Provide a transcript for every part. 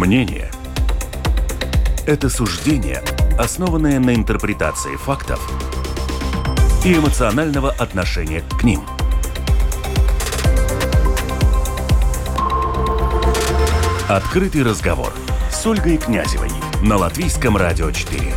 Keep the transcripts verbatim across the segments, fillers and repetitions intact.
Мнение – это суждение, основанное на интерпретации фактов и эмоционального отношения к ним. Открытый разговор с Ольгой Князевой на Латвийском радио четыре.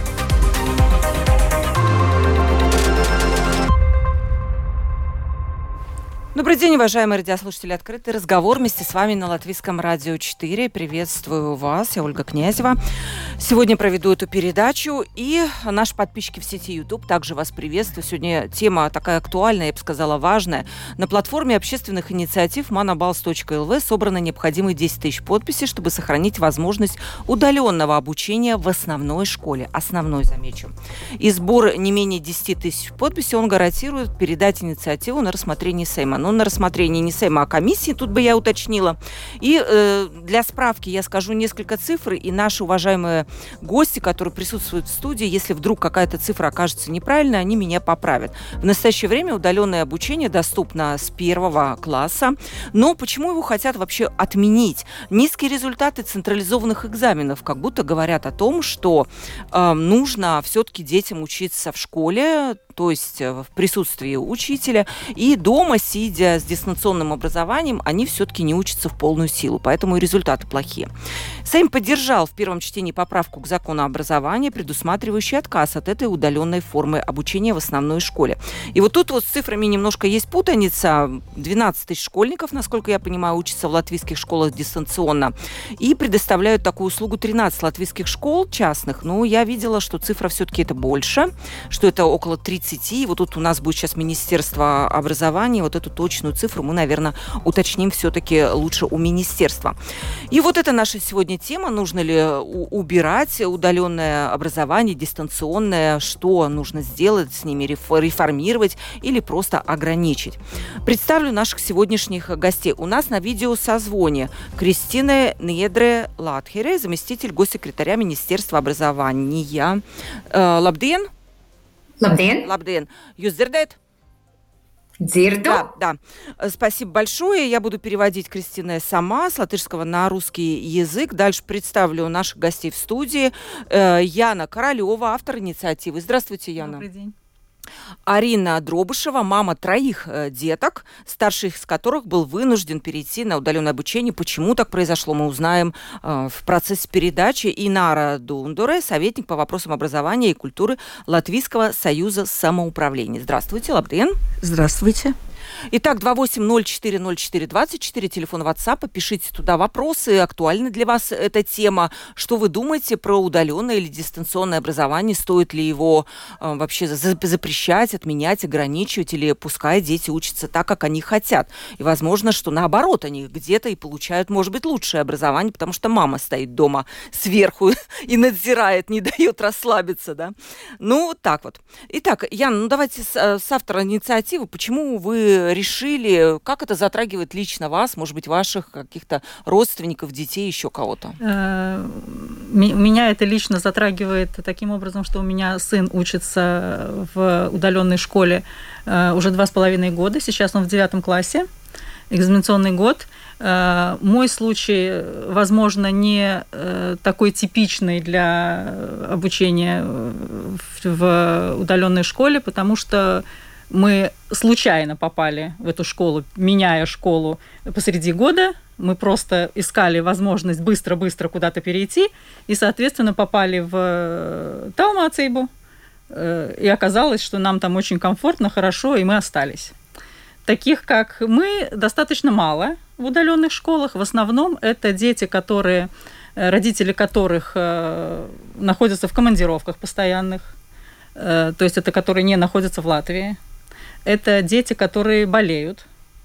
Добрый день, уважаемые радиослушатели. Открытый разговор вместе с вами на Латвийском радио четыре. Приветствую вас, я Ольга Князева. Сегодня проведу эту передачу, и наши подписчики в сети YouTube также вас приветствую. Сегодня тема такая актуальная, я бы сказала, важная. На платформе общественных инициатив манабалс точка эл ви собрано необходимые десять тысяч подписей, чтобы сохранить возможность удаленного обучения в основной школе. Основной, замечу. И сбор не менее десяти тысяч подписей, он гарантирует передать инициативу на рассмотрение Сейма. Но на рассмотрение не Сейма, а комиссии, тут бы я уточнила. И э, для справки я скажу несколько цифр, и наши уважаемые гости, которые присутствуют в студии, если вдруг какая-то цифра окажется неправильной, они меня поправят. В настоящее время удаленное обучение доступно с первого класса, но почему его хотят вообще отменить? Низкие результаты централизованных экзаменов как будто говорят о том, что э, нужно все-таки детям учиться в школе, то есть в присутствии учителя, и дома, сидя с дистанционным образованием, они все-таки не учатся в полную силу, поэтому и результаты плохие. Сейм поддержал в первом чтении поправку к закону образования, предусматривающую отказ от этой удаленной формы обучения в основной школе. И вот тут вот с цифрами немножко есть путаница. двенадцать тысяч школьников, насколько я понимаю, учатся в латвийских школах дистанционно, и предоставляют такую услугу тринадцать латвийских школ частных. Но я видела, что цифра все-таки это больше, что это около тридцать. И вот тут у нас будет сейчас Министерство образования. Вот эту точную цифру мы, наверное, уточним все-таки лучше у Министерства. И вот это наша сегодня тема. Нужно ли убирать удаленное образование, дистанционное? Что нужно сделать с ними? Реформировать или просто ограничить? Представлю наших сегодняшних гостей. У нас на видеосозвоне Кристина Недре Латхере, заместитель госсекретаря Министерства образования. Лабден! Labdien! Labdien! Jūs dzirdat? Dzirdu. Да, да. Спасибо большое. Я буду переводить, Кристина, сама с латышского на русский язык. Дальше представлю наших гостей в студии. Яна Королева, автор инициативы. Здравствуйте, Яна. Добрый день. Арина Дробышева, мама троих э, деток, старший из которых был вынужден перейти на удаленное обучение. Почему так произошло, мы узнаем э, в процессе передачи. И Нара Дундоре, советник по вопросам образования и культуры Латвийского союза самоуправления. Здравствуйте, Лабден. Здравствуйте. Итак, два восемь ноль четыре ноль четыре двадцать четыре, телефон WhatsApp, пишите туда вопросы, актуальна для вас эта тема, что вы думаете про удаленное или дистанционное образование, стоит ли его э, вообще запрещать, отменять, ограничивать, или пускай дети учатся так, как они хотят. И возможно, что наоборот, они где-то и получают, может быть, лучшее образование, потому что мама стоит дома сверху и надзирает, не дает расслабиться, да. Ну, так вот. Итак, Яна, ну давайте с, с автора инициативы, почему вы решили, как это затрагивает лично вас, может быть, ваших каких-то родственников, детей, еще кого-то? Меня это лично затрагивает таким образом, что у меня сын учится в удаленной школе уже два с половиной года. Сейчас он в девятом классе, экзаменационный год. Мой случай, возможно, не такой типичный для обучения в удаленной школе, потому что мы случайно попали в эту школу, меняя школу посреди года. Мы просто искали возможность быстро-быстро куда-то перейти и, соответственно, попали в Талмацейбу. И оказалось, что нам там очень комфортно, хорошо, и мы остались. Таких, как мы, достаточно мало в удаленных школах. В основном это дети, которые, родители которых находятся в командировках постоянных, то есть это которые не находятся в Латвии. Это дети, которые болеют.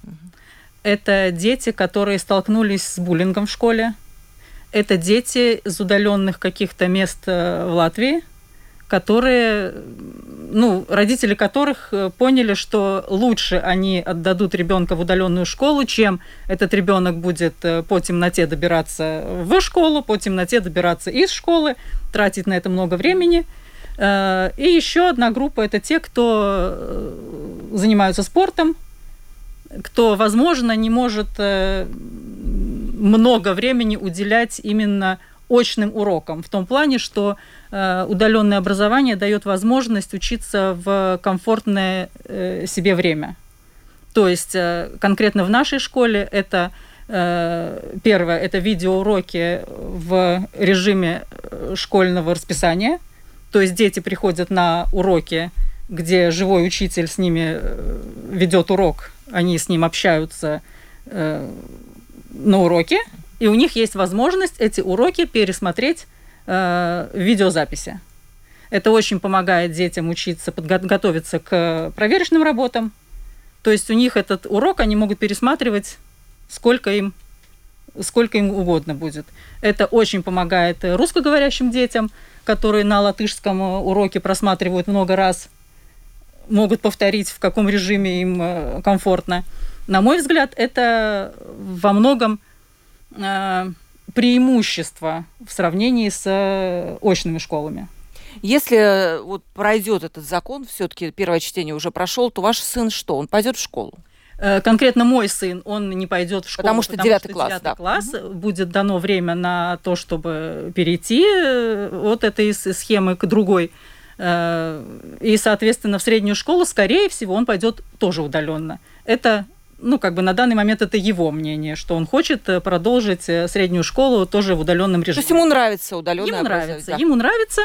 Это дети, которые столкнулись с буллингом в школе. Это дети из удаленных каких-то мест в Латвии, которые, ну, родители которых поняли, что лучше они отдадут ребенка в удаленную школу, чем этот ребенок будет по темноте добираться в школу, по темноте добираться из школы, тратить на это много времени. И еще одна группа – это те, кто занимаются спортом, кто, возможно, не может много времени уделять именно очным урокам, в том плане, что э, удаленное образование дает возможность учиться в комфортное э, себе время. То есть э, конкретно в нашей школе это э, первое, это видеоуроки в режиме школьного расписания. То есть дети приходят на уроки, где живой учитель с ними ведет урок, они с ним общаются э, на уроке, и у них есть возможность эти уроки пересмотреть э, в видеозаписи. Это очень помогает детям учиться, подготовиться к проверочным работам. То есть у них этот урок они могут пересматривать сколько им, сколько им угодно будет. Это очень помогает русскоговорящим детям, которые на латышском уроке просматривают много раз, могут повторить, в каком режиме им комфортно. На мой взгляд, это во многом э, преимущество в сравнении с очными школами. Если вот пройдет этот закон, все-таки первое чтение уже прошел, то ваш сын что? Он пойдет в школу? Конкретно мой сын, он не пойдет в школу, потому что девятый класс, девятый да. класс угу. Будет дано время на то, чтобы перейти от этой схемы к другой. И, соответственно, в среднюю школу, скорее всего, он пойдет тоже удаленно. Это, ну, как бы на данный момент это его мнение, что он хочет продолжить среднюю школу тоже в удаленном режиме. То есть ему нравится удаленное ему образование? Нравится, да. Ему нравится.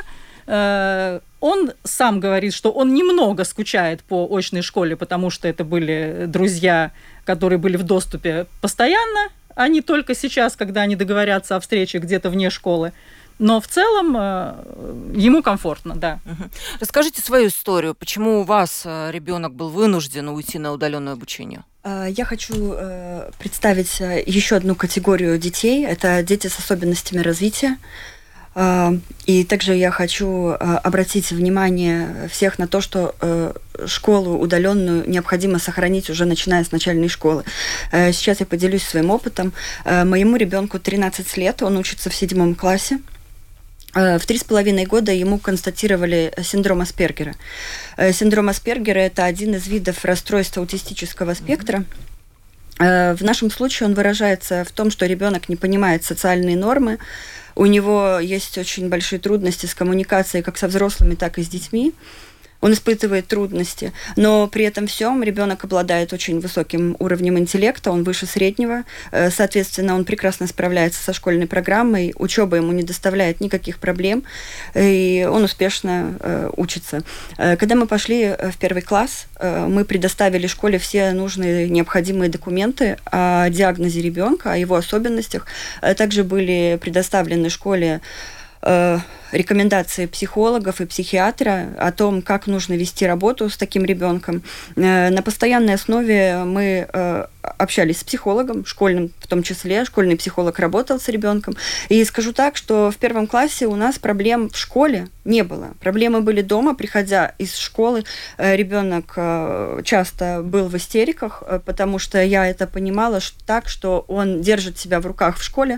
Он сам говорит, что он немного скучает по очной школе, потому что это были друзья, которые были в доступе постоянно, а не только сейчас, когда они договорятся о встрече где-то вне школы. Но в целом ему комфортно, да. Угу. Расскажите свою историю. Почему у вас ребенок был вынужден уйти на удаленное обучение? Я хочу представить еще одну категорию детей. Это дети с особенностями развития. И также я хочу обратить внимание всех на то, что школу удаленную необходимо сохранить уже начиная с начальной школы. Сейчас я поделюсь своим опытом. Моему ребенку тринадцать лет, он учится в седьмом классе. В три с половиной года ему констатировали синдром Аспергера. Синдром Аспергера – это один из видов расстройства аутистического спектра. В нашем случае он выражается в том, что ребенок не понимает социальные нормы, у него есть очень большие трудности с коммуникацией как со взрослыми, так и с детьми. Он испытывает трудности, но при этом всем ребенок обладает очень высоким уровнем интеллекта, он выше среднего, соответственно, он прекрасно справляется со школьной программой, учеба ему не доставляет никаких проблем, и он успешно учится. Когда мы пошли в первый класс, мы предоставили школе все нужные необходимые документы о диагнозе ребенка, о его особенностях. Также были предоставлены школе рекомендации психологов и психиатра о том, как нужно вести работу с таким ребенком. На постоянной основе мы общались с психологом, школьным в том числе. Школьный психолог работал с ребенком. И скажу так, что в первом классе у нас проблем в школе не было. Проблемы были дома. Приходя из школы, ребенок часто был в истериках, потому что я это понимала так, что он держит себя в руках в школе,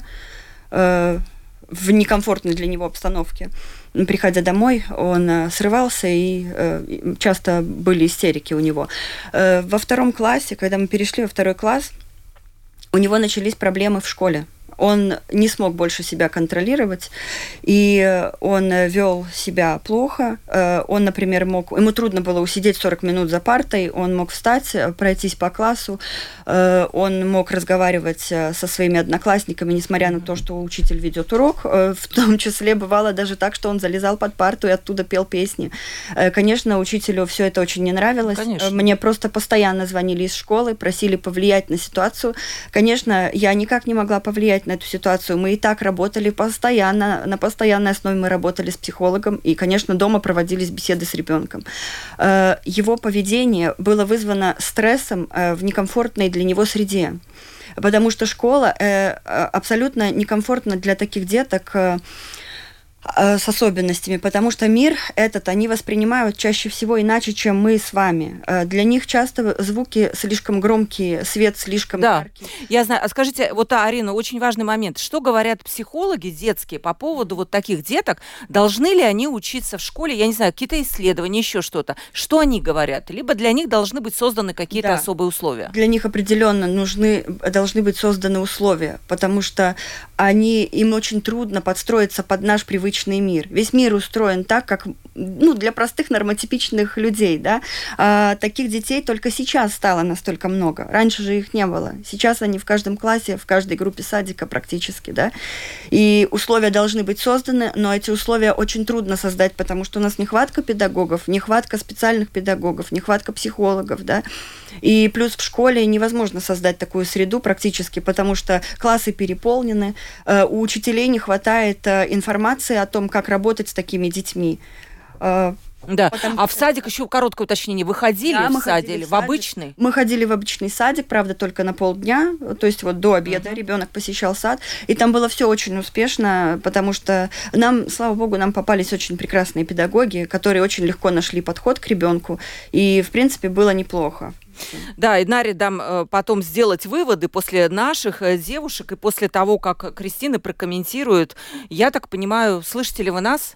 в некомфортной для него обстановке. Приходя домой, он срывался, и э, часто были истерики у него. Э, во втором классе, когда мы перешли во второй класс, у него начались проблемы в школе. Он не смог больше себя контролировать, и он вел себя плохо. Он, например, мог... Ему трудно было усидеть сорок минут за партой, он мог встать, пройтись по классу, он мог разговаривать со своими одноклассниками, несмотря на то, что учитель ведет урок. В том числе бывало даже так, что он залезал под парту и оттуда пел песни. Конечно, учителю все это очень не нравилось. Конечно. Мне просто постоянно звонили из школы, просили повлиять на ситуацию. Конечно, я никак не могла повлиять на эту ситуацию. Мы и так работали постоянно, на постоянной основе мы работали с психологом, и, конечно, дома проводились беседы с ребенком. Его поведение было вызвано стрессом в некомфортной для него среде, потому что школа абсолютно некомфортна для таких деток. с особенностями, потому что мир этот они воспринимают чаще всего иначе, чем мы с вами. Для них часто звуки слишком громкие, свет слишком да, яркий. Я знаю. А скажите, вот, Арина, очень важный момент. Что говорят психологи детские по поводу вот таких деток? Должны ли они учиться в школе? Я не знаю, какие-то исследования, еще что-то. Что они говорят? Либо для них должны быть созданы какие-то да. особые условия? Для них определенно нужны, должны быть созданы условия, потому что они, им очень трудно подстроиться под наш привычный мир. Весь мир устроен так, как ну, для простых нормотипичных людей. Да? А, таких детей только сейчас стало настолько много. Раньше же их не было. Сейчас они в каждом классе, в каждой группе садика практически. Да? И условия должны быть созданы, но эти условия очень трудно создать, потому что у нас нехватка педагогов, нехватка специальных педагогов, нехватка психологов. Да? И плюс в школе невозможно создать такую среду практически, потому что классы переполнены, у учителей не хватает информации о том, как работать с такими детьми. Да, Потому а в садик еще короткое уточнение. Вы ходили да, в садик или в, в обычный? Мы ходили в обычный садик, правда, только на полдня, то есть вот до обеда uh-huh. ребенок посещал сад, и там было все очень успешно, потому что нам, слава богу, нам попались очень прекрасные педагоги, которые очень легко нашли подход к ребенку, и, в принципе, было неплохо. Да, и Наре дам потом сделать выводы после наших девушек и после того, как Кристина прокомментирует. Я так понимаю, слышите ли вы нас?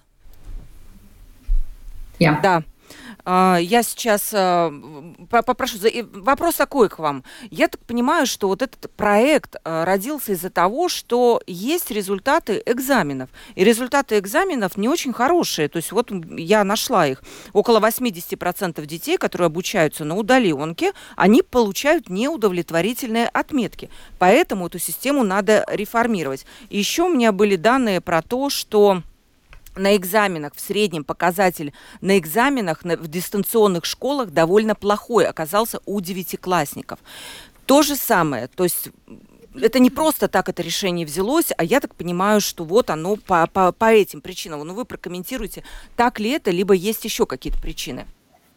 Yeah. Да. Я сейчас попрошу, вопрос такой к вам. Я так понимаю, что вот этот проект родился из-за того, что есть результаты экзаменов. И результаты экзаменов не очень хорошие. То есть вот я нашла их. Около восемьдесят процентов детей, которые обучаются на удаленке, они получают неудовлетворительные отметки. Поэтому эту систему надо реформировать. И еще у меня были данные про то, что на экзаменах, в среднем показатель на экзаменах на, в дистанционных школах довольно плохой оказался у девятиклассников. То же самое, то есть это не просто так это решение взялось, а я так понимаю, что вот оно по, по, по этим причинам. Ну, вы прокомментируйте, так ли это, либо есть еще какие-то причины.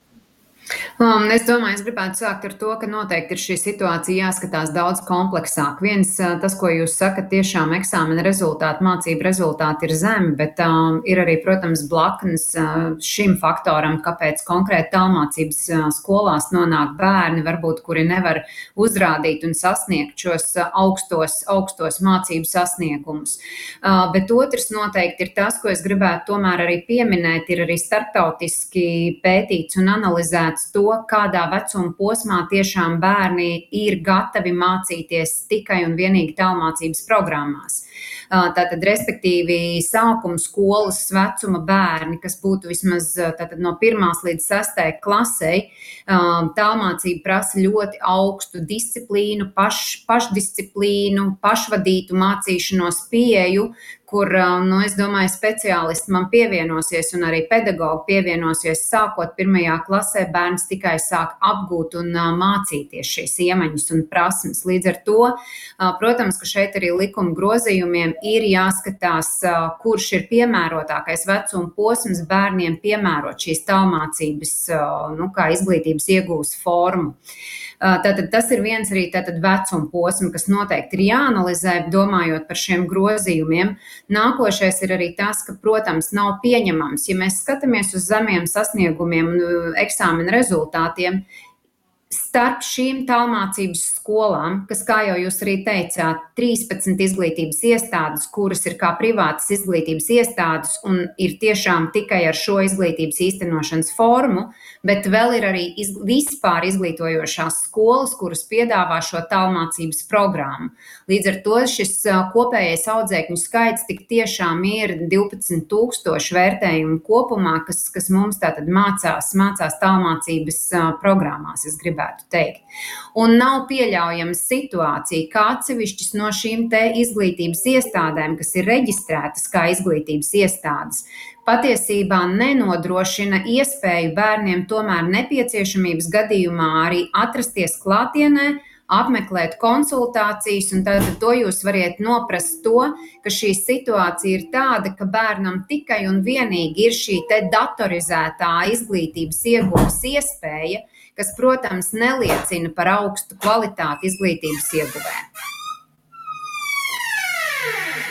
Um, es domāju, es gribētu sākt ar to, ka noteikti ir šī situācija jāskatās daudz kompleksāk. Viens, tas, ko jūs sakat, tiešām eksāmena rezultāti, mācību rezultāti ir zemi, bet um, ir arī, protams, blaknes uh, šim faktoram, kāpēc konkrēti tālmācības uh, skolās nonāk bērni, varbūt, kuri nevar uzrādīt un sasniegt šos uh, augstos, augstos mācību sasniegumus. Uh, bet otrs noteikti ir tas, ko es gribētu tomēr arī pieminēt, ir arī starptautiski pētīts un analizēts to, kādā vecuma posmā tiešām bērni ir gatavi mācīties tikai un vienīgi tālmācības programmās. Tātad, respektīvi, sākuma skolas vecuma bērni, kas būtu vismaz tātad, no pirmās līdz sastai klasei, tālmācība prasa ļoti augstu disciplīnu, paš, pašdisciplīnu, pašvadītu mācīšanos pieeju, kur, nu, es domāju, speciālisti man pievienosies un arī pedagogi pievienosies. Sākot pirmajā klasē, bērns tikai sāk apgūt un uh, mācīties šīs iemaņas un prasmes. Līdz ar to, uh, protams, ka šeit arī likuma grozījumiem ir jāskatās, uh, kurš ir piemērotākais vecuma posms bērniem piemērot šīs tālmācības, uh, nu, kā izglītības iegūs formu. Tātad tas ir viens arī tātad vecuma posms, kas noteikti ir jāanalizē, domājot par šiem grozījumiem. Nākošais ir arī tas, ka, protams, nav pieņemams, ja mēs skatāmies uz zemiem sasniegumiem un eksāmena rezultātiem, starp šīm tālmācības skolām, kas, kā jau jūs arī teicāt, trīspadsmit izglītības iestādes, kuras ir kā privātas izglītības iestādes un ir tiešām tikai ar šo izglītības īstenošanas formu, bet vēl ir arī iz, vispār izglītojošās skolas, kuras piedāvā šo tālmācības programmu. Līdz ar to šis kopējais audzēkņu skaits tik tiešām ir divpadsmit tūkstoši vērtējumu kopumā, kas, kas mums tātad mācās, mācās tālmācības programmās, es gribētu teikt. Un nav pieļaujama situācija, kā atsevišķas no šīm te izglītības iestādēm, kas ir reģistrētas kā izglītības iestādes, patiesībā nenodrošina iespēju bērniem tomēr nepieciešamības gadījumā arī atrasties klātienē, apmeklēt konsultācijas, un tad to jūs variet noprast to, ka šī situācija ir tāda, ka bērnam tikai un vienīgi ir šī te datorizētā izglītības iegūs iespēja, kas, protams, neliecina par augstu kvalitāti izglītības ieguvē.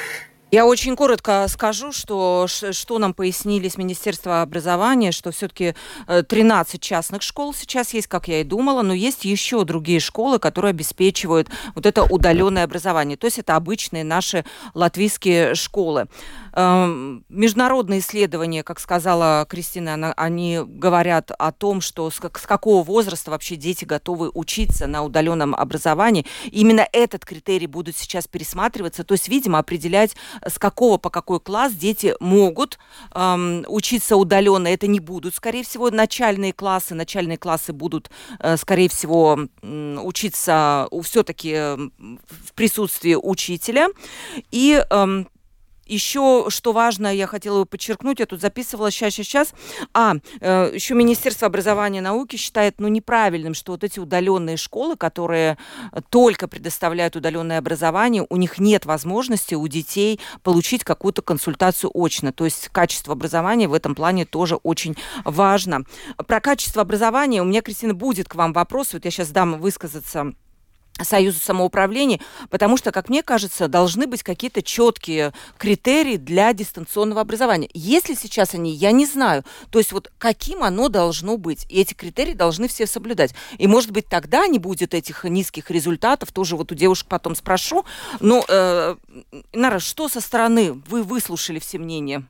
Я очень коротко скажу, что, что нам пояснили с Министерства образования, что все-таки тринадцать частных школ сейчас есть, как я и думала, но есть еще другие школы, которые обеспечивают вот это удаленное образование. То есть это обычные наши латвийские школы. Международные исследования, как сказала Кристина, они говорят о том, что с какого возраста вообще дети готовы учиться на удаленном образовании. Именно этот критерий будут сейчас пересматриваться, то есть, видимо, определять, с какого по какой класс дети могут эм, учиться удаленно. Это не будут, скорее всего, начальные классы. Начальные классы будут, э, скорее всего, э, учиться все-таки в присутствии учителя. И э, еще, что важно, я хотела бы подчеркнуть, я тут записывала, сейчас, сейчас, сейчас. А, э, еще Министерство образования и науки считает, ну, неправильным, что вот эти удаленные школы, которые только предоставляют удаленное образование, у них нет возможности у детей получить какую-то консультацию очно. То есть качество образования в этом плане тоже очень важно. Про качество образования у меня, Кристина, будет к вам вопрос. Вот я сейчас дам высказаться Союзу самоуправления, потому что, как мне кажется, должны быть какие-то четкие критерии для дистанционного образования. Если сейчас они, я не знаю. То есть вот каким оно должно быть. И эти критерии должны все соблюдать. И, может быть, тогда не будет этих низких результатов. Тоже вот у девушек потом спрошу. Но, э, Нара, что со стороны? Вы выслушали все мнения.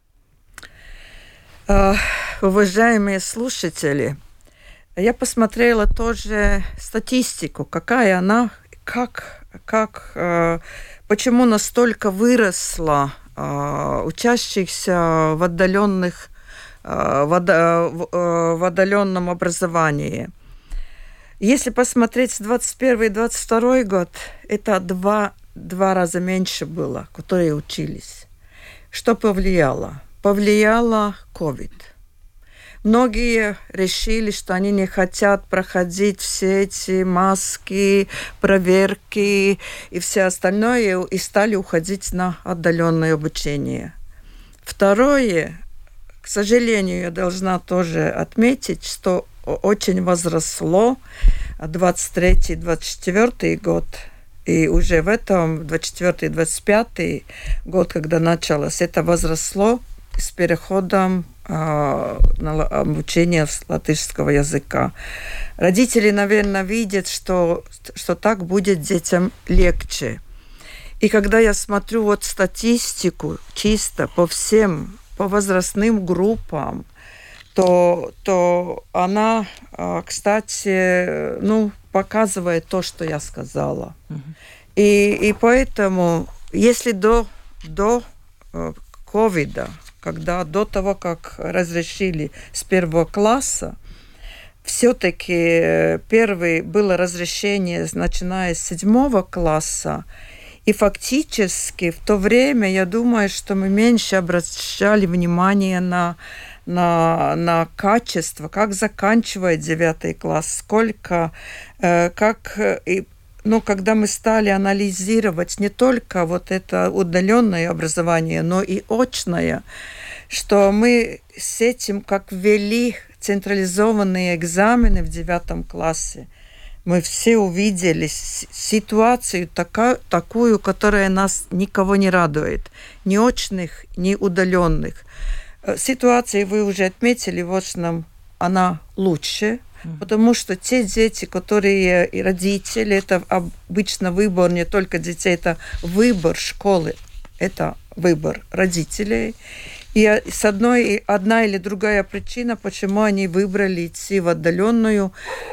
Uh, уважаемые слушатели, я посмотрела тоже статистику, какая она, как, как, э, почему настолько выросла э, учащихся в отдаленных, э, в, в, э, в отдаленном образовании. Если посмотреть с двадцать первый - двадцать второй год, это два, два раза меньше было, которые учились. Что повлияло? Повлияло ковид. Многие решили, что они не хотят проходить все эти маски, проверки и все остальное, и стали уходить на отдаленное обучение. Второе, к сожалению, я должна тоже отметить, что очень возросло двадцать третий - двадцать четвёртый год, и уже в этом двадцать четвёртый - двадцать пятый год, когда началось, это возросло с переходом э, на обучение латышского языка. Родители, наверное, видят, что, что так будет детям легче. И когда я смотрю вот статистику чисто по всем, по возрастным группам, то, то она, э, кстати, ну, показывает то, что я сказала. Mm-hmm. И, и поэтому, если до, до э, ковида, когда до того, как разрешили с первого класса, все-таки первое было разрешение, начиная с седьмого класса, и фактически в то время, я думаю, что мы меньше обращали внимание на, на, на качество, как заканчивает девятый класс, сколько, э, как... И, ну, когда мы стали анализировать не только вот это удаленное образование, но и очное, что мы с этим, как ввели централизованные экзамены в девятом классе, мы все увидели ситуацию такая, такую, которая нас никого не радует. Ни очных, ни удаленных. Ситуация, вы уже отметили, в очном она лучше, потому что те дети, которые и родители, это обычно выбор не только детей, это выбор школы, это выбор родителей. И с одной, одна или другая причина, почему они выбрали идти в отдаленную,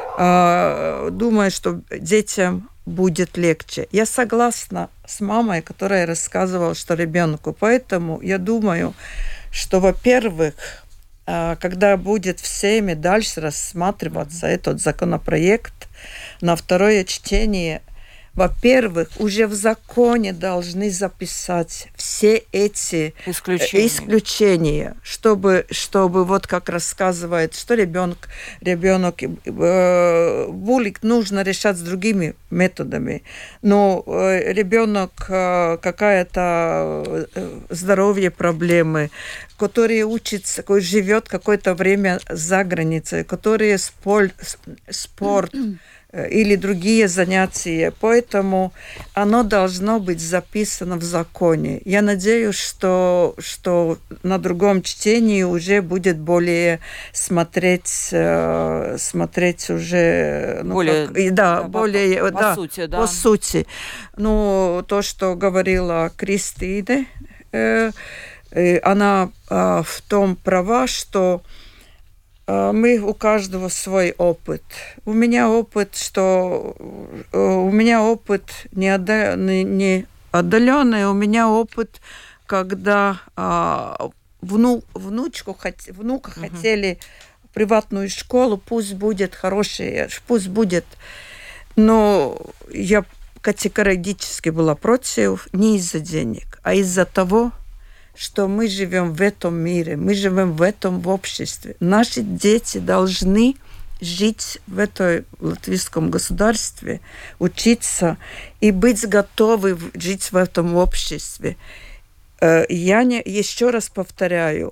думая, что детям будет легче. Я согласна с мамой, которая рассказывала, что ребенку. Поэтому я думаю, что, во-первых, когда будет всеми дальше рассматриваться этот законопроект на второе чтение, во-первых, уже в законе должны записать все эти исключения, исключения чтобы, чтобы вот как рассказывает, что ребенок, ребенок э, буллинг нужно решать с другими методами, но э, ребенок э, какая-то э, здоровье проблемы, который учится, который живет какое-то время за границей, который спор, спорт, или другие занятия. Поэтому оно должно быть записано в законе. Я надеюсь, что, что на другом чтении уже будет более смотреть, смотреть уже... Ну, более, как, да, да, более... По, по да, сути, да. По сути. Ну, то, что говорила Кристина, э, э, она э, в том права, что мы, у каждого свой опыт. У меня опыт, что у меня опыт не, отда, не, не отдаленный, у меня опыт, когда а, вну, внучку, внука uh-huh. хотели приватную школу, пусть будет хорошая, пусть будет. Но я категорически была против не из-за денег, а из-за того, что мы живем в этом мире, мы живем в этом обществе. Наши дети должны жить в этом латвийском государстве, учиться и быть готовы жить в этом обществе. Я не, еще раз повторяю,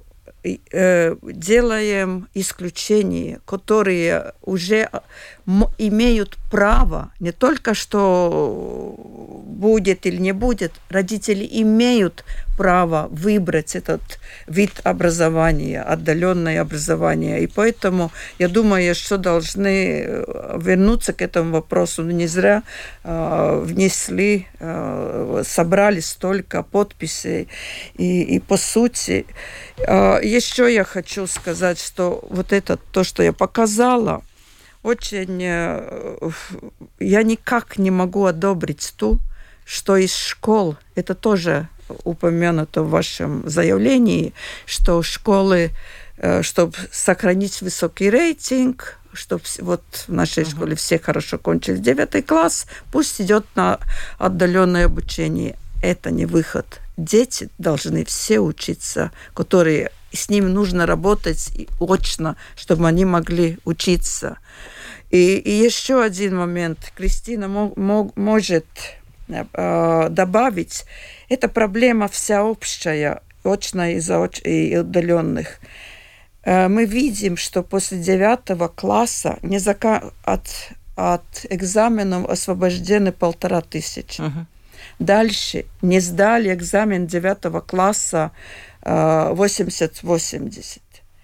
делаем исключения, которые уже имеют право, не только что будет или не будет, родители имеют право выбрать этот вид образования, отдаленное образование. И поэтому я думаю, что должны вернуться к этому вопросу. Не зря э, внесли, э, собрали столько подписей. И, и по сути, э, еще я хочу сказать, что вот это, то, что я показала, очень... Э, я никак не могу одобрить ту, что из школ, это тоже упомянуто в вашем заявлении, что школы, чтобы сохранить высокий рейтинг, чтобы вот в нашей uh-huh. школе все хорошо кончили девятый класс, пусть идет на отдаленное обучение. Это не выход. Дети должны все учиться, которые с ними нужно работать очно, чтобы они могли учиться. И, и еще один момент. Кристина мог, мог, может добавить, это проблема вся общая, очная и, заоч... и удаленных. Мы видим, что после девятого класса не зака... от, от экзаменов освобождены полтора тысячи. Uh-huh. Дальше не сдали экзамен девятого класса восемьдесят-восемьдесят.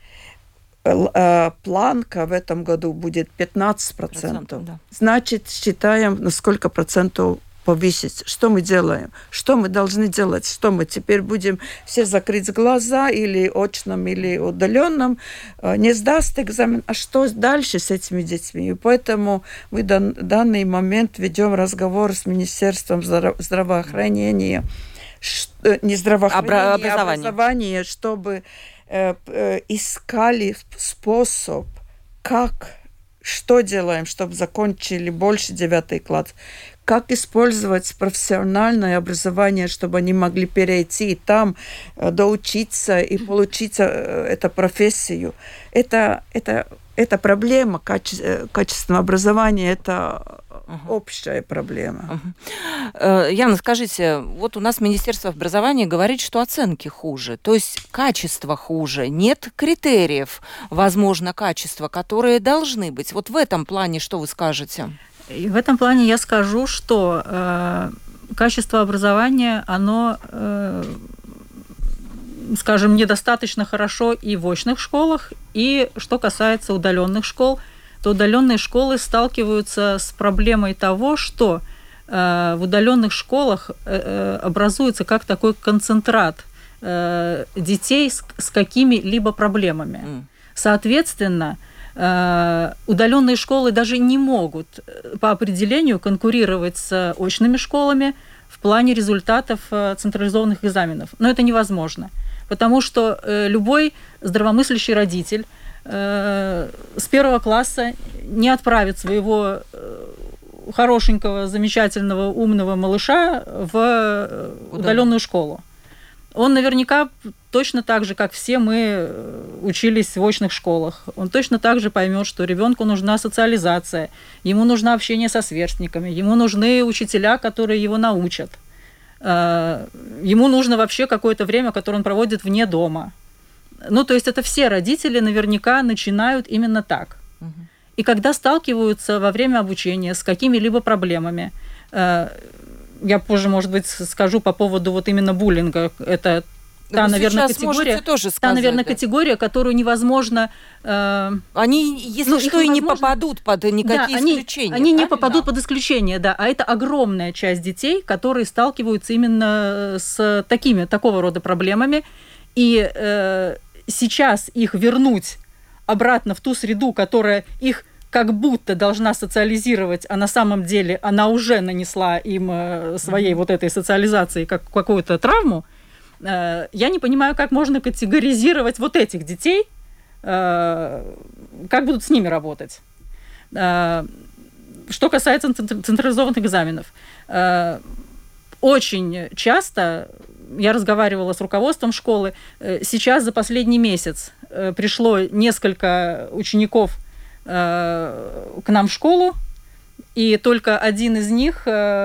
Планка в этом году будет пятнадцать процентов. Да. Значит, считаем, на сколько процентов повысить. Что мы делаем? Что мы должны делать? Что мы теперь будем все закрыть глаза или очном, или удаленном? Не сдаст экзамен. А что дальше с этими детьми? И поэтому мы в данный момент ведем разговор с Министерством здравоохранения, не здравоохранения, образование. образования, чтобы э, э, искали способ, как, что делаем, чтобы закончили больше девятый класс, как использовать профессиональное образование, чтобы они могли перейти и там э, доучиться и получить э, эту профессию. Это, это, это проблема каче- качественного образования, это uh-huh. общая проблема. Uh-huh. Яна, скажите, вот у нас Министерство образования говорит, что оценки хуже, то есть качество хуже, нет критериев, возможно, качества, которые должны быть. Вот в этом плане что вы скажете? И в этом плане я скажу, что э, качество образования, оно, э, скажем, недостаточно хорошо и в очных школах, и что касается удаленных школ, то удаленные школы сталкиваются с проблемой того, что э, в удаленных школах э, образуется как такой концентрат э, детей с, с какими-либо проблемами. Mm. Соответственно, удаленные школы даже не могут по определению конкурировать с очными школами в плане результатов централизованных экзаменов. Но это невозможно, потому что любой здравомыслящий родитель с первого класса не отправит своего хорошенького, замечательного, умного малыша в удаленную школу. Он наверняка точно так же, как все мы учились в очных школах, он точно так же поймет, что ребенку нужна социализация, ему нужно общение со сверстниками, ему нужны учителя, которые его научат. Ему нужно вообще какое-то время, которое он проводит вне дома. Ну, то есть это все родители наверняка начинают именно так. И когда сталкиваются во время обучения с какими-либо проблемами, я позже, может быть, скажу по поводу вот именно буллинга, это та, Вы наверное, категория, тоже сказать, та, наверное, да. категория, которую невозможно... Э, они, если ну, что, и не попадут под никакие да, исключения. Они, они не попадут под исключение, да. А это огромная часть детей, которые сталкиваются именно с такими, такого рода проблемами. И э, сейчас их вернуть обратно в ту среду, которая их как будто должна социализировать, а на самом деле она уже нанесла им э, своей mm-hmm. вот этой социализацией как, какую-то травму, я не понимаю, как можно категоризировать вот этих детей, как будут с ними работать. Что касается централизованных экзаменов. Очень часто я разговаривала с руководством школы. Сейчас за последний месяц пришло несколько учеников к нам в школу, и только один из них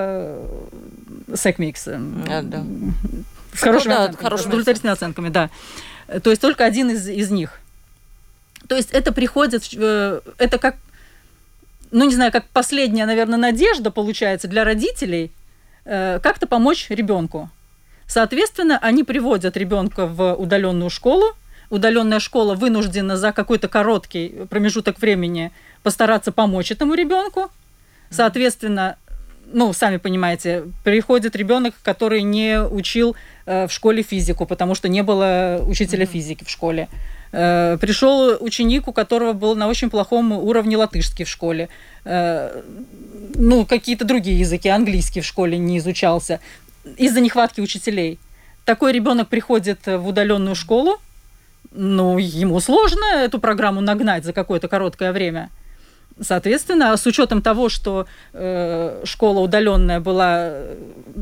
секмикс. Да. С хорошими ну, да, оценками, хорошими с удовлетворительными оценками, да. То есть только один из, из них. То есть это приходит, это как, ну не знаю, как последняя, наверное, надежда получается для родителей как-то помочь ребенку. Соответственно, они приводят ребенка в удаленную школу. Удаленная школа вынуждена за какой-то короткий промежуток времени постараться помочь этому ребенку. Соответственно, ну, сами понимаете, приходит ребенок, который не учил э, в школе физику, потому что не было учителя mm-hmm. физики в школе. Э, пришел ученик, у которого был на очень плохом уровне латышский в школе. Э, ну, какие-то другие языки, английский в школе не изучался. Из-за нехватки учителей. Такой ребенок приходит в удаленную школу, ну, ему сложно эту программу нагнать за какое-то короткое время. Соответственно, с учетом того, что э, школа удаленная была э,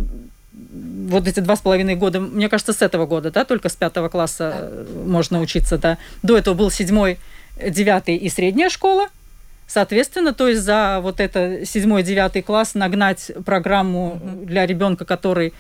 вот эти два с половиной года, мне кажется, с этого года, да, только с пятого класса да. можно учиться, да. До этого был седьмой, девятый и средняя школа. Соответственно, то есть за вот это седьмой, девятый класс нагнать программу mm-hmm. для ребенка, который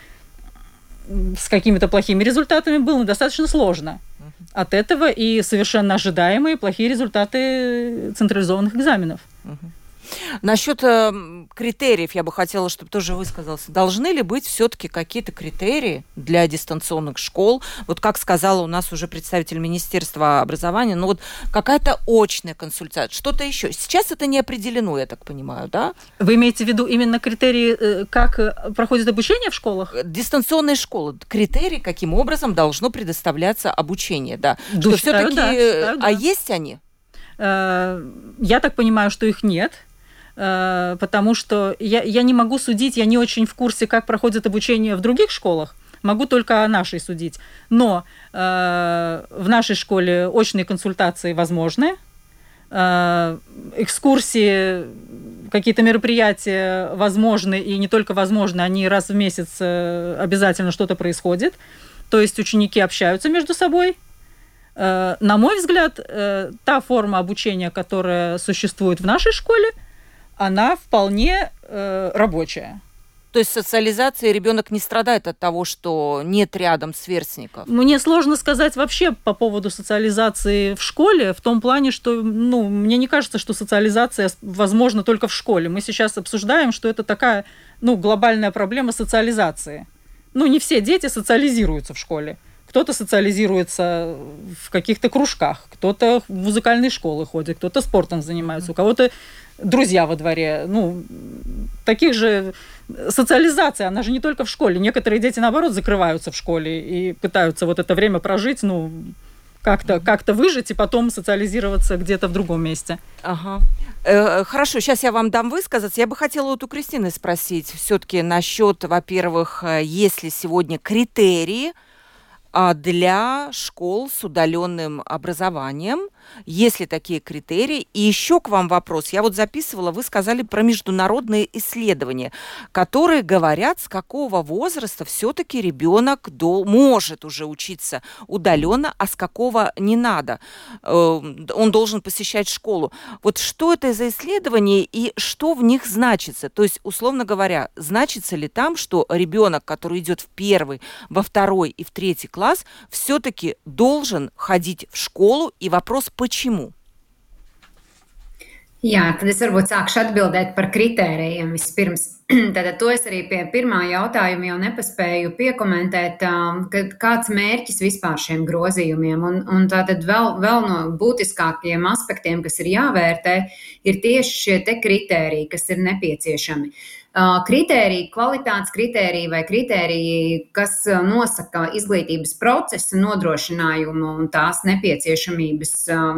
с какими-то плохими результатами был, достаточно сложно. Uh-huh. От этого и совершенно ожидаемые плохие результаты централизованных экзаменов. Uh-huh. Насчет э, критериев я бы хотела, чтобы тоже высказался. Должны ли быть все-таки какие-то критерии для дистанционных школ? Вот как сказала у нас уже представитель Министерства образования, ну вот какая-то очная консультация, что-то еще. Сейчас это не определено, я так понимаю, да? Вы имеете в виду именно критерии, как проходит обучение в школах? Дистанционные школы. Критерии, каким образом должно предоставляться обучение, да? да что считаю, все-таки... да, считаю, да. А есть они? Я так понимаю, что их нет. Потому что я, я не могу судить, я не очень в курсе, как проходит обучение в других школах, могу только о нашей судить. Но э, в нашей школе очные консультации возможны, э, экскурсии, какие-то мероприятия возможны, и не только возможны, они раз в месяц э, обязательно что-то происходит. То есть ученики общаются между собой. Э, на мой взгляд, э, та форма обучения, которая существует в нашей школе, она вполне э, рабочая. То есть социализация, ребенок не страдает от того, что нет рядом сверстников? Мне сложно сказать вообще по поводу социализации в школе, в том плане, что ну, мне не кажется, что социализация возможна только в школе. Мы сейчас обсуждаем, что это такая ну, глобальная проблема социализации. Ну, не все дети социализируются в школе. Кто-то социализируется в каких-то кружках, кто-то в музыкальные школы ходит, кто-то спортом занимается, у кого-то друзья во дворе. Ну, таких же... Социализация, она же не только в школе. Некоторые дети, наоборот, закрываются в школе и пытаются вот это время прожить, ну, как-то, как-то выжить и потом социализироваться где-то в другом месте. Ага. Э, хорошо, сейчас я вам дам высказаться. Я бы хотела вот у Кристины спросить все-таки насчет, во-первых, есть ли сегодня критерии для школ с удаленным образованием, есть ли такие критерии? И еще к вам вопрос. Я вот записывала, вы сказали про международные исследования, которые говорят, с какого возраста все-таки ребенок до... может уже учиться удаленно, а с какого не надо. Он должен посещать школу. Вот что это за исследования и что в них значится? То есть, условно говоря, значится ли там, что ребенок, который идет в первый, во второй и в третий класс, все-таки должен ходить в школу, и вопрос почему? Jā, tad es varbūt sākšu atbildēt par kritērijiem vispirms. Tātad to es arī pie pirmā jautājuma jau nepaspēju piekomentēt, ka kāds mērķis vispār šiem grozījumiem. Un, un tātad vēl, vēl no būtiskākajiem aspektiem, kas ir jāvērtē, ir tieši šie te kritēriji, kas ir nepieciešami. Kritēriji, kvalitātes kritēriji vai kritēriji, kas nosaka izglītības procesa nodrošinājumu un tās nepieciešamības,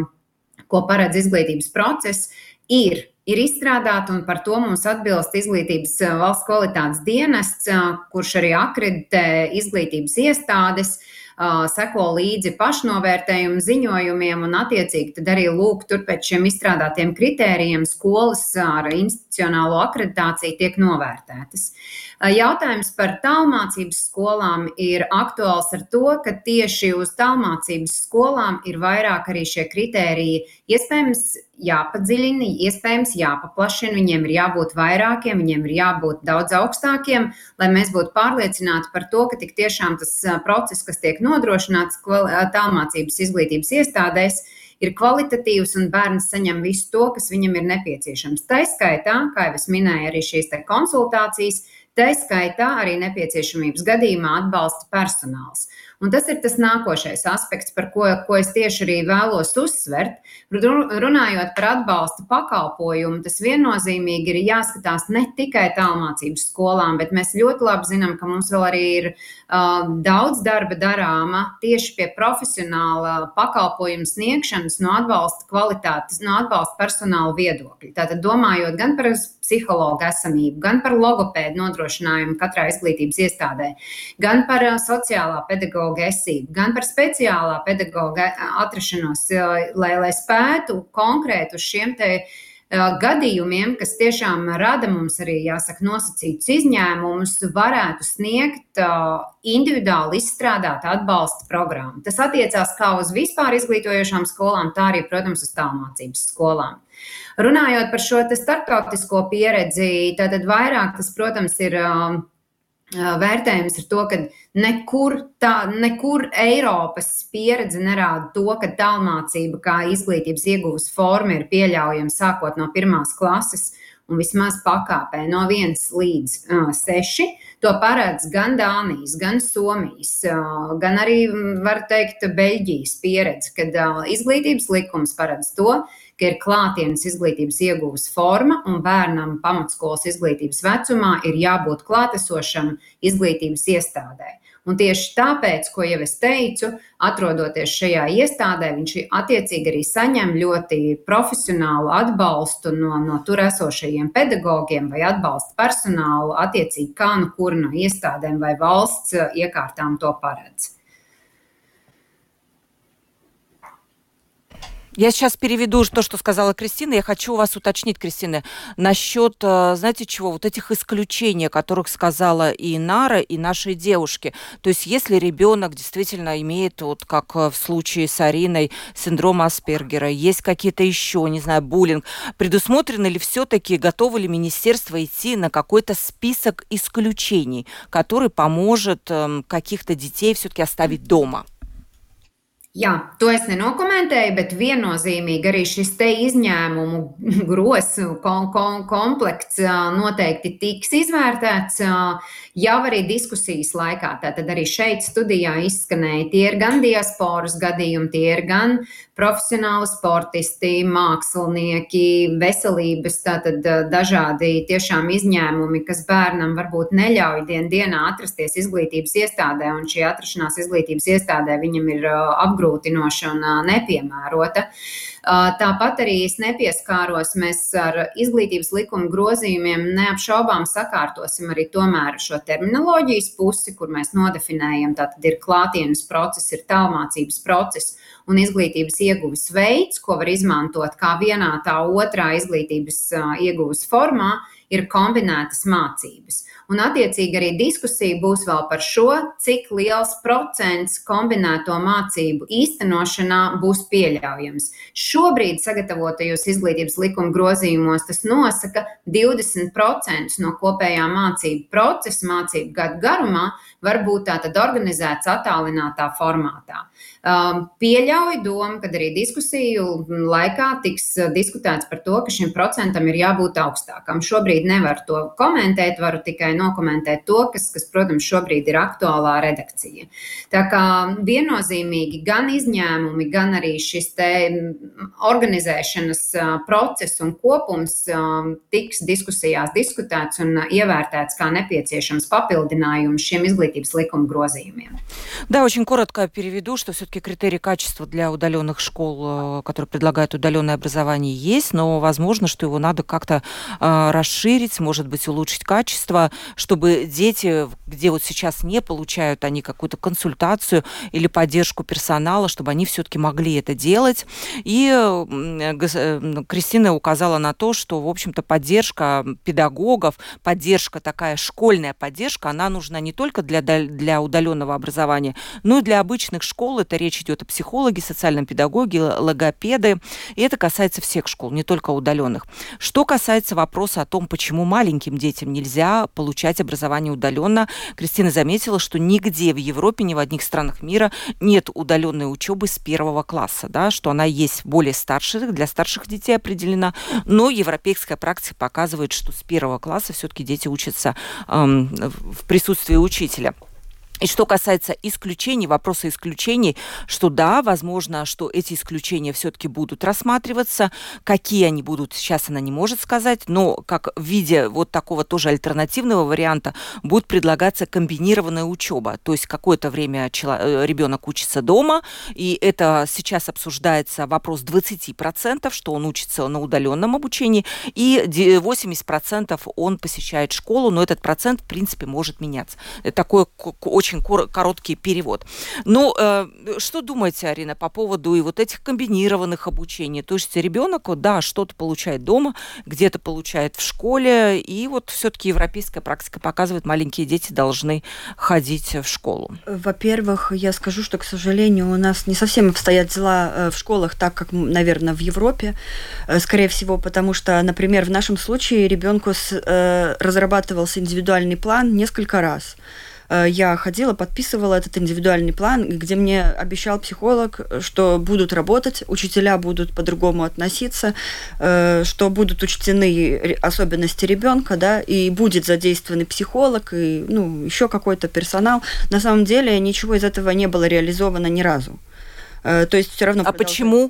ko paredz izglītības process, ir, ir izstrādāti, un par to mums atbilst Izglītības valsts kvalitātes dienests, kurš arī akreditē izglītības iestādes, seko līdzi pašnovērtējumu ziņojumiem un attiecīgi tad arī lūk tur pēc šiem izstrādātiem kritērijiem skolas ar institucionālo akreditāciju tiek novērtētas. Jautājums par tālmācības skolām ir aktuāls ar to, ka tieši uz tālmācības skolām ir vairāk arī šie kritēriji iespējams jāpadziļina, iespējams jāpaplašina, viņiem ir jābūt vairākiem, viņiem ir jābūt daudz augstākiem, lai mēs būtu pārliecināti par to, ka tik tiešām tas process, kas tiek nodrošināts tālmācības izglītības iestādēs, ir kvalitatīvs un bērns saņem visu to, kas viņam ir nepieciešams. Tā skaitā, kā jau es minēju, arī šīs te konsultācijas, tā skaitā arī nepieciešamības gadījumā atbalsta personāls. Un tas ir tas nākošais aspekts, par ko, ko es tieši arī vēlos uzsvert. Runājot par atbalsta pakalpojumu, tas viennozīmīgi ir jāskatās ne tikai tālmācības skolām, bet mēs ļoti labi zinām, ka mums vēl arī ir uh, daudz darba darāma tieši pie profesionāla pakalpojuma sniegšanas no atbalsta kvalitātes, no atbalsta personāla viedokļa. Tātad domājot gan par psihologu esamību, gan par logopēdu nodrošinājumu katrā izglītības iestādē, gan par sociālā pedagoga esību, gan par speciālā pedagoga atrašanos, lai, lai spētu konkrēt uz šiem te gadījumiem, kas tiešām rada mums arī, jāsaka, nosacītus izņēmumus, varētu sniegt individuāli izstrādāt atbalsta programmu. Tas attiecās kā uz vispār izglītojošām skolām, tā arī, protams, uz tālmācības skolām. Runājot par šo te starptautisko pieredzi, tātad vairāk tas, protams, ir vērtējums ar to, ka nekur, tā, nekur Eiropas pieredze nerāda to, ka tālmācība kā izglītības iegūs forma ir pieļaujama sākot no pirmās klases un vismaz pakāpē no viens līdz uh, seši. To paredz gan Dānijas, gan Somijas, uh, gan arī, var teikt, Beļģijas pieredze, kad uh, izglītības likums paredz to, ka ir klātienes izglītības iegūs forma un bērnam pamatskolas izglītības vecumā ir jābūt klātesošam izglītības iestādē. Un tieši tāpēc, ko jau es teicu, atrodoties šajā iestādē, viņš attiecīgi arī saņem ļoti profesionālu atbalstu no, no tur esošajiem pedagogiem vai atbalsta personālu, attiecīgi kā nu kur no iestādēm vai valsts iekārtām to paredz. Я сейчас переведу то, что сказала Кристина. Я хочу у вас уточнить, Кристина, насчет, знаете чего, вот этих исключений, о которых сказала и Нара, и наши девушки. То есть если ребенок действительно имеет, вот как в случае с Ариной, синдром Аспергера, есть какие-то еще, не знаю, буллинг, предусмотрено ли все-таки, готово ли министерство идти на какой-то список исключений, который поможет каких-то детей все-таки оставить дома? Jā, to es nenokomentēju, bet viennozīmīgi arī šis te izņēmumu grosu kom, kom, komplekts noteikti tiks izvērtēts jau arī diskusijas laikā. Tātad arī šeit studijā izskanēja, tie ir gan diasporas gadījumi, tie ir gan profesionāli sportisti, mākslinieki, veselības, tātad dažādi tiešām izņēmumi, kas bērnam varbūt neļauj dien dienā atrasties izglītības iestādē, un šī atrašanās izglītības iestādē viņam ir apgrūtinoša un nepiemērota. Tāpat arī es nepieskāros, mēs ar izglītības likuma grozījumiem neapšaubām sakārtosim arī tomēr šo terminoloģijas pusi, kur mēs nodefinējam, tātad ir klātienes process, ir tālmācības process un izglītības ieguves veids, ko var izmantot kā vienā tā otrā izglītības ieguves formā, ir kombinētas mācības. Un attiecīgi arī diskusija būs vēl par šo, cik liels procents kombinēto mācību īstenošanā būs pieļaujams. Šobrīd sagatavotajos izglītības likuma grozījumos tas nosaka divdesmit procentus no kopējā mācību procesa mācību gadu garumā var būt tātad organizēts attālinātā formātā. Pieļauj domu, kad arī diskusiju laikā tiks diskutēts par to, ka šim procentam ir jābūt augstākam. Šobrīd nevar to komentēt, varu tikai nokomentēt to, kas, kas, protams, šobrīd ir aktuālā redakcija. Tā kā viennozīmīgi gan izņēmumi, gan arī šis te organizēšanas process un kopums tiks diskusijās diskutēts un ievērtēts kā nepieciešams papildinājums šiem izglītības likuma grozījumiem. Да, очень коротко переведу, что все-таки критерии качества для удаленных школ, которые предлагают удаленное образование, есть, но возможно, что его надо как-то э, расширить, может быть, улучшить качество, чтобы дети, где вот сейчас не получают они какую-то консультацию или поддержку персонала, чтобы они все-таки могли это делать. И э, Кристина указала на то, что, в общем-то, поддержка педагогов, поддержка такая, школьная поддержка, она нужна не только для, для удаленного образования, но и для обычных школ. Это речь идет о психологе, социальном педагоге, логопеды. И это касается всех школ, не только удаленных. Что касается вопроса о том, почему маленьким детям нельзя получать образование удаленно, Кристина заметила, что нигде в Европе, ни в одних странах мира нет удаленной учебы с первого класса, да, что она есть более старших, для старших детей определена, но европейская практика показывает, что с первого класса все-таки дети учатся эм, в присутствии учителя. И что касается исключений, вопроса исключений, что да, возможно, что эти исключения все-таки будут рассматриваться. Какие они будут, сейчас она не может сказать, но как в виде вот такого тоже альтернативного варианта будет предлагаться комбинированная учеба. То есть какое-то время ребенок учится дома, и это сейчас обсуждается вопрос двадцать процентов, что он учится на удаленном обучении, и восемьдесят процентов он посещает школу, но этот процент, в принципе, может меняться. Это такое очень очень короткий перевод. Ну, э, что думаете, Арина, по поводу и вот этих комбинированных обучений? То есть ребенок, да, что-то получает дома, где-то получает в школе, и вот все-таки европейская практика показывает, маленькие дети должны ходить в школу. Во-первых, я скажу, что, к сожалению, у нас не совсем обстоят дела в школах так, как, наверное, в Европе, скорее всего, потому что, например, в нашем случае ребенку разрабатывался индивидуальный план несколько раз. Я ходила, подписывала этот индивидуальный план, где мне обещал психолог, что будут работать, учителя будут по-другому относиться, что будут учтены особенности ребенка, да, и будет задействован психолог, и ну, еще какой-то персонал. На самом деле ничего из этого не было реализовано ни разу. То есть все равно. А почему?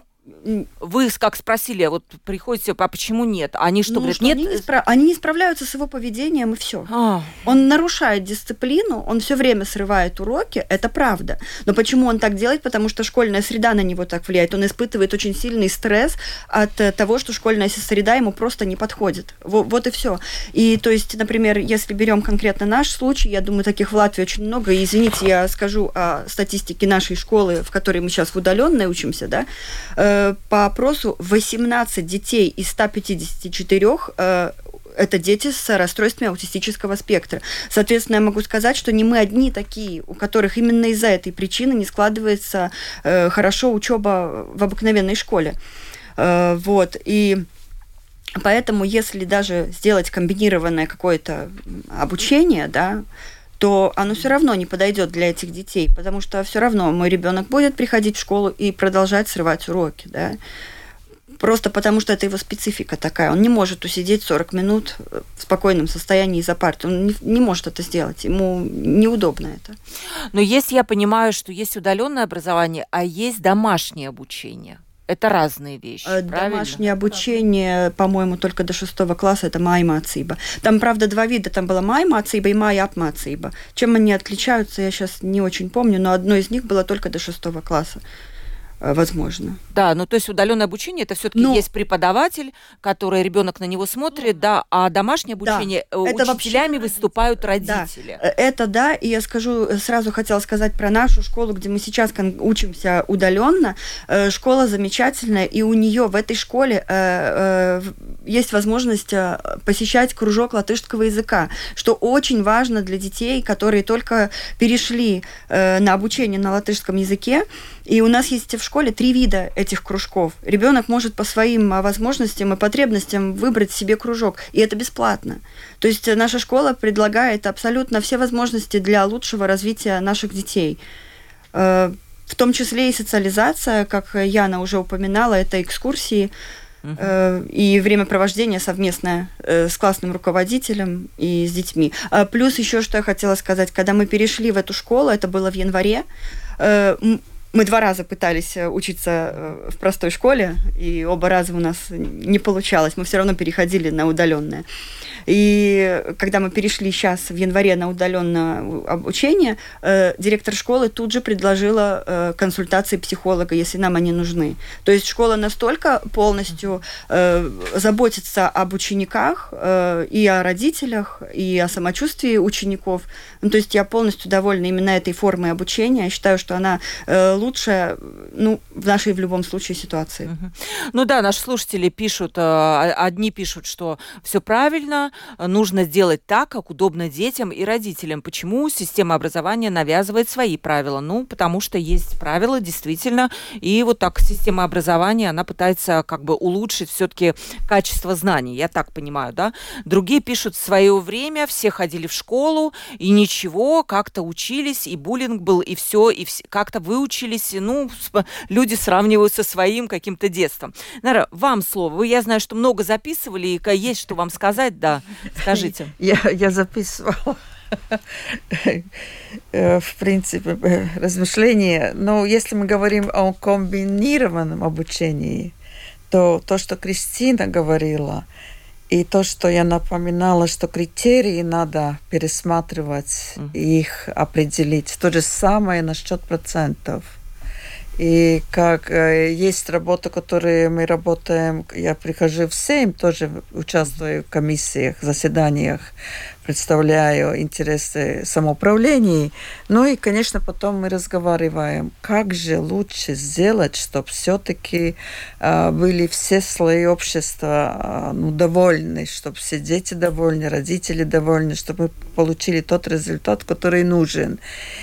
Вы как спросили, вот приходите, а почему нет? Они что, ну, говорят, что нет? Они не, спра... они не справляются с его поведением, и все. А. Он нарушает дисциплину, он все время срывает уроки, это правда. Но почему он так делает? Потому что школьная среда на него так влияет. Он испытывает очень сильный стресс от того, что школьная среда ему просто не подходит. Вот, вот и все. И то есть, например, если берем конкретно наш случай, я думаю, таких в Латвии очень много. И, извините, я скажу о статистике нашей школы, в которой мы сейчас в удаленной учимся, да. По опросу восемнадцать детей из ста пятидесяти четырёх э, это дети с расстройствами аутистического спектра. Соответственно, я могу сказать, что не мы одни такие, у которых именно из-за этой причины не складывается э, хорошо учеба в обыкновенной школе. Э, вот, и поэтому, если даже сделать комбинированное какое-то обучение, да, то оно все равно не подойдет для этих детей, потому что все равно мой ребенок будет приходить в школу и продолжать срывать уроки, да. Просто потому что это его специфика такая. Он не может усидеть сорок минут в спокойном состоянии за партой. Он не, не может это сделать. Ему неудобно это. Но если я понимаю, что есть удаленное образование, а есть домашнее обучение, это разные вещи, Домашнее правильно? обучение, по-моему, только до шестого класса, это майя-mācība. Там, правда, два вида. Там было майя-mācība и майя-apmācība. Чем они отличаются, я сейчас не очень помню, но одно из них было только до шестого класса. Возможно. Да, ну то есть удаленное обучение, это все-таки ну, есть преподаватель, который ребенок на него смотрит, да, а домашнее обучение, да, учителями вообще выступают родители. Да, это да, и я скажу, сразу хотела сказать про нашу школу, где мы сейчас учимся удаленно. Школа замечательная, и у нее в этой школе есть возможность посещать кружок латышского языка, что очень важно для детей, которые только перешли на обучение на латышском языке. И у нас есть в школе три вида этих кружков. Ребенок может по своим возможностям и потребностям выбрать себе кружок, и это бесплатно. То есть наша школа предлагает абсолютно все возможности для лучшего развития наших детей. В том числе и социализация, как Яна уже упоминала, это экскурсии uh-huh. э, и времяпровождение совместное э, с классным руководителем и с детьми. А плюс еще, что я хотела сказать, когда мы перешли в эту школу, это было в январе, э, мы два раза пытались учиться в простой школе, и оба раза у нас не получалось, мы все равно переходили на удаленное. И когда мы перешли сейчас в январе на удаленное обучение, э, директор школы тут же предложила э, консультации психолога, если нам они нужны. То есть школа настолько полностью э, заботится об учениках э, и о родителях, и о самочувствии учеников. Ну, то есть я полностью довольна именно этой формой обучения. Я считаю, что она э, лучшая, ну, в нашей в любом случае ситуации. Uh-huh. Ну да, наши слушатели пишут, э, одни пишут, что все правильно, нужно сделать так, как удобно детям и родителям. Почему система образования навязывает свои правила? Ну, потому что есть правила, действительно, и вот так система образования, она пытается как бы улучшить все-таки качество знаний, я так понимаю, да? Другие пишут, в свое время все ходили в школу, и ничего, как-то учились, и буллинг был, и все, и вс- как-то выучились, ну, люди сравнивают со своим каким-то детством. Нара, вам слово. Вы, я знаю, что много записывали, и есть что вам сказать, да. Скажите. Я, я записывала, в принципе, размышления. Но если мы говорим о комбинированном обучении, то то, что Кристина говорила, и то, что я напоминала, что критерии надо пересматривать, mm. их определить. То же самое насчет процентов. И как э, есть работа, которую мы работаем, я прихожу в Сейм, тоже участвую в комиссиях, заседаниях, представляю интересы самоуправления. Ну и, конечно, потом мы разговариваем, как же лучше сделать, чтобы все-таки э, были все слои общества э, ну, довольны, чтобы все дети довольны, родители довольны, чтобы мы получили тот результат, который нужен.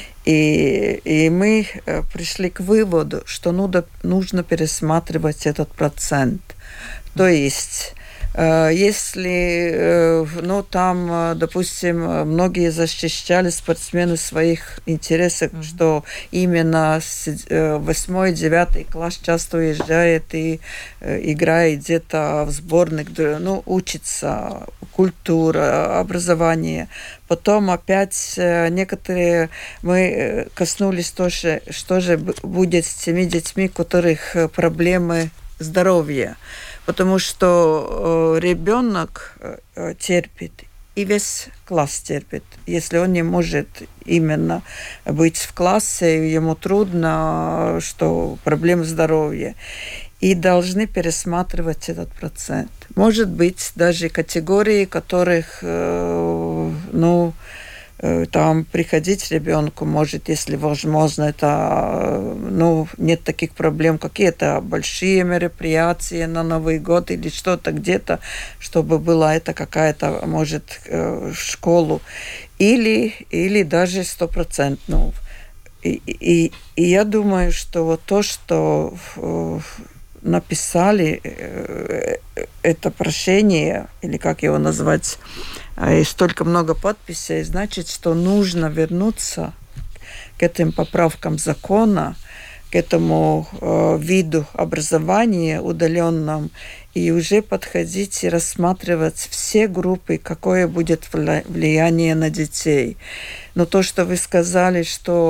И, и мы э, пришли к выводу, что нужно, нужно пересматривать этот процент. То есть, э, если, э, ну, там, э, допустим, многие защищали спортсмены своих интересов, mm-hmm. что именно восьмой, девятый класс часто уезжает и э, играет где-то в сборных, ну, учится, культура, образование. Потом опять некоторые мы коснулись тоже, что же будет с теми детьми, у которых проблемы здоровья. Потому что ребенок терпит, и весь класс терпит. Если он не может именно быть в классе, ему трудно, что проблемы здоровья. И должны пересматривать этот процент. Может быть, даже категории, которых, э, ну, э, там приходить ребенку, может, если возможно, это, ну, нет таких проблем, какие-то большие мероприятия на Новый год или что-то где-то, чтобы была это какая-то, может, э, школу. Или, или даже стопроцентно. И, и, и я думаю, что вот то, что э, написали э, это прошение, или как его назвать, и столько много подписей, значит, что нужно вернуться к этим поправкам закона, к этому э, виду образования удаленном, и уже подходить и рассматривать все группы, какое будет влияние на детей. Но то, что вы сказали,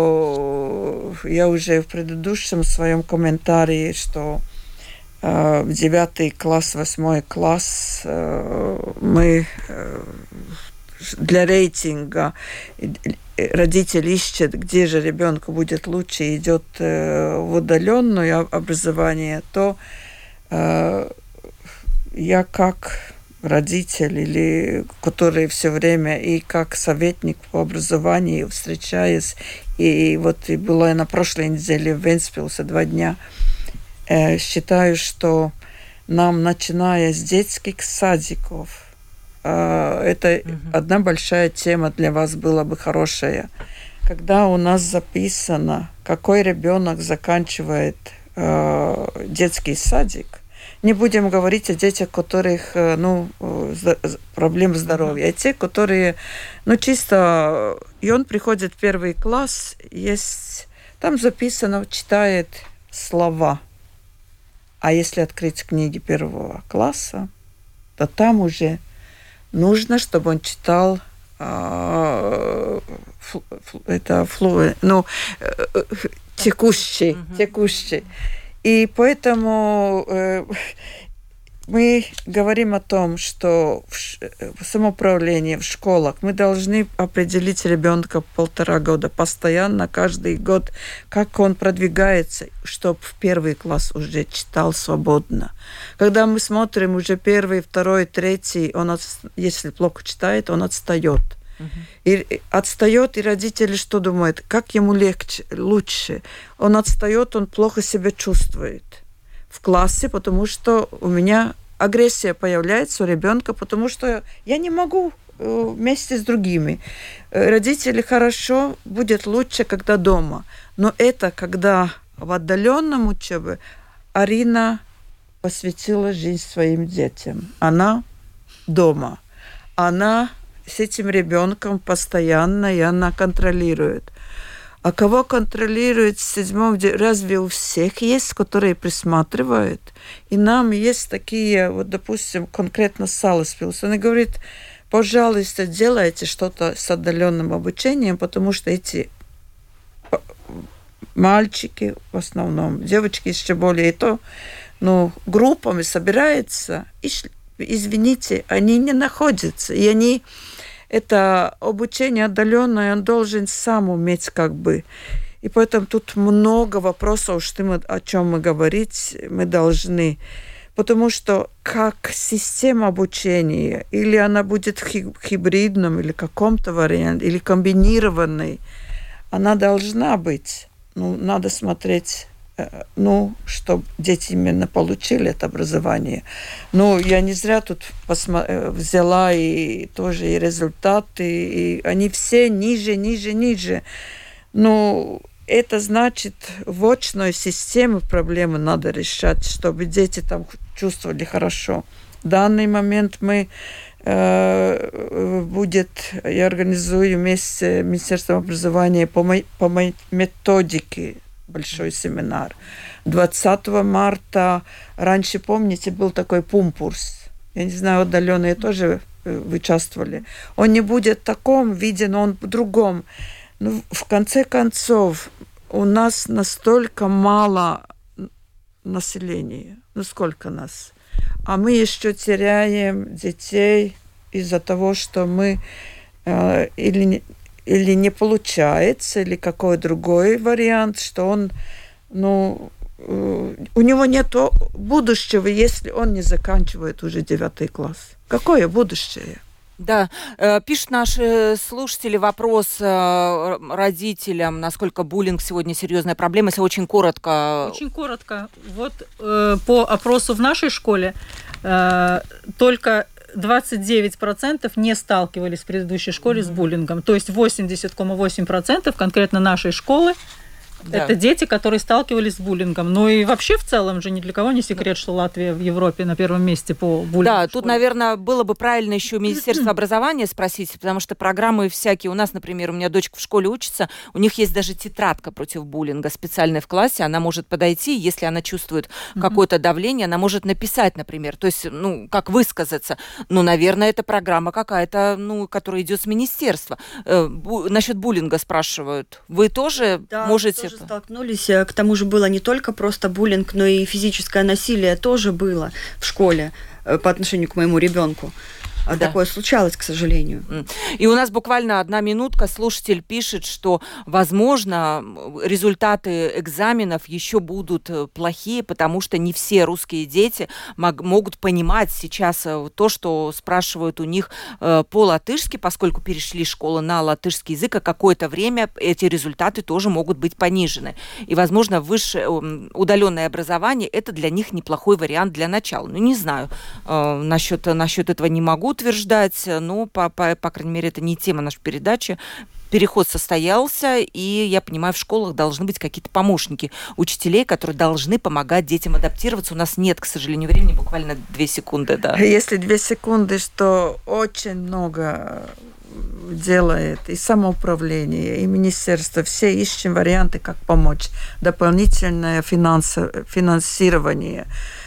что я уже в предыдущем своем комментарии, что э, девятый класс, восьмой класс э, мы э, для рейтинга родитель ищет, где же ребенку будет лучше, идет э, в удаленное образование, то э, я как родитель, или который все время, и как советник по образованию встречаюсь, и, и вот и была я на прошлой неделе в Вентспилсе два дня, э, считаю, что нам, начиная с детских садиков, это угу. одна большая тема для вас была бы хорошая. Когда у нас записано, какой ребенок заканчивает э, детский садик, не будем говорить о детях, у которых ну, проблем здоровья, а те, которые ну, чисто... И он приходит в первый класс, есть, там записано, читает слова. А если открыть книги первого класса, то там уже нужно, чтобы он читал э, фу, фу, это флу, ну, э, текущий, mm-hmm. текущий. И поэтому э, мы говорим о том, что в, в самоуправлении, в школах мы должны определить ребенка полтора года постоянно, каждый год, как он продвигается, чтобы в первый класс уже читал свободно. Когда мы смотрим уже первый, второй, третий, он, от, если плохо читает, он отстает. И отстает, и родители что думают? Как ему легче, лучше? Он отстает, он плохо себя чувствует в классе, потому что у меня агрессия появляется у ребенка, потому что я не могу вместе с другими. Родители хорошо, будет лучше, когда дома. Но это когда в отдаленном учебе Арина посвятила жизнь своим детям. Она дома. Она с этим ребенком постоянно, и она контролирует. А кого контролирует в седьмом? Разве у всех есть, которые присматривают? И нам есть такие, вот, допустим, конкретно Саласпилс. Она говорит, пожалуйста, делайте что-то с отдаленным обучением, потому что эти мальчики в основном, девочки еще более, и то, ну, группами собираются, и, извините, они не находятся, и они... Это обучение отдаленное, он должен сам уметь как бы. И поэтому тут много вопросов, что мы, о чем мы говорить мы должны. Потому что как система обучения, или она будет хибридным, или каком-то варианте, или комбинированной, она должна быть. Ну, надо смотреть... ну, чтобы дети именно получили это образование. Ну, я не зря тут посмо- взяла и тоже и результаты, и они все ниже, ниже, ниже. Ну, это значит, в очной системе проблемы надо решать, чтобы дети там чувствовали хорошо. В данный момент мы э, будет, я организую вместе с Министерством образования по, мо- по методике большой семинар. двадцатого марта, раньше, помните, был такой пумпурс. Я не знаю, отдаленные тоже участвовали. Он не будет в таком виде, но он в другом. Ну, в конце концов, у нас настолько мало населения. Ну, сколько нас? А мы еще теряем детей из-за того, что мы э, или не или не получается, или какой другой вариант, что он, ну, у него нет будущего, если он не заканчивает уже девятый класс. Какое будущее? Да, пишут наши слушатели вопрос родителям, насколько буллинг сегодня серьезная проблема, если очень коротко. Очень коротко. Вот э, по опросу в нашей школе э, только двадцать девять процентов не сталкивались в предыдущей школе mm-hmm. с буллингом. То есть восемьдесят целых восемь десятых процента конкретно нашей школы да. это дети, которые сталкивались с буллингом. Ну и вообще в целом же ни для кого не секрет, что Латвия в Европе на первом месте по буллингу. Да, тут, наверное, было бы правильно еще Министерство образования спросить, потому что программы всякие. У нас, например, у меня дочка в школе учится, у них есть даже тетрадка против буллинга специальная в классе. Она может подойти, если она чувствует mm-hmm. какое-то давление, она может написать, например. То есть, ну, как высказаться. Ну, наверное, это программа какая-то, ну, которая идет с министерства. Э, бу- насчет буллинга спрашивают. Вы тоже да, можете... Тоже столкнулись. К тому же было не только просто буллинг, но и физическое насилие тоже было в школе по отношению к моему ребенку. Да. Да. Такое случалось, к сожалению. И у нас буквально одна минутка. Слушатель пишет, что, возможно, результаты экзаменов еще будут плохие, потому что не все русские дети мог, могут понимать сейчас то, что спрашивают у них по-латышски, поскольку перешли школу на латышский язык, а какое-то время эти результаты тоже могут быть понижены. И, возможно, высшее удаленное образование – это для них неплохой вариант для начала. Ну, не знаю, насчет, насчет этого не могу утверждать, но, по, по, по крайней мере, это не тема нашей передачи. Переход состоялся, и, я понимаю, в школах должны быть какие-то помощники учителей, которые должны помогать детям адаптироваться. У нас нет, к сожалению, времени, буквально две секунды. Да. Если две секунды, что очень много делает и самоуправление, и министерство, все ищем варианты, как помочь. Дополнительное финансы, финансирование.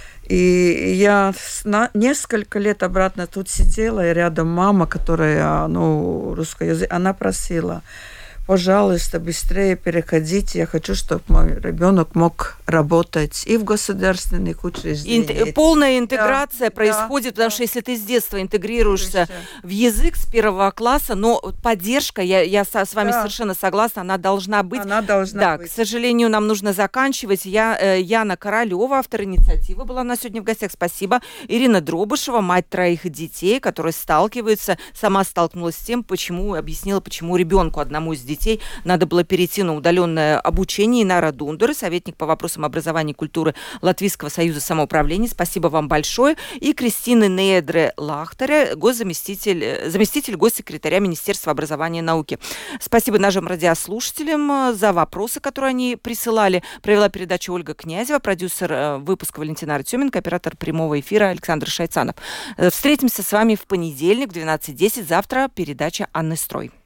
И я на несколько лет обратно тут сидела, и рядом мама, которая, ну, русский язык, она просила: пожалуйста, быстрее переходите. Я хочу, чтобы мой ребенок мог работать и в государственных учреждениях. Ин- полная интеграция да, происходит, да, потому да. что если ты с детства интегрируешься Конечно. в язык с первого класса, но поддержка, я, я со, с вами Да. совершенно согласна, она должна быть. Она должна да, быть. к сожалению, нам нужно заканчивать. Я, э, Яна Королева, автор инициативы, была у нас сегодня в гостях. Спасибо. Ирина Дробышева, мать троих детей, которая сталкивается, сама столкнулась с тем, почему, объяснила, почему ребенку, одному из детей, детей надо было перейти на удаленное обучение. Инара Дундура, советник по вопросам образования и культуры Латвийского союза самоуправления. Спасибо вам большое. И Кристина Недре Лахтере, госзаместитель, заместитель госсекретаря Министерства образования и науки. Спасибо нашим радиослушателям за вопросы, которые они присылали. Провела передачу Ольга Князева, продюсер выпуска Валентина Артеменко, оператор прямого эфира Александр Шайцанов. Встретимся с вами в понедельник в двенадцать десять. Завтра передача Анны Строй.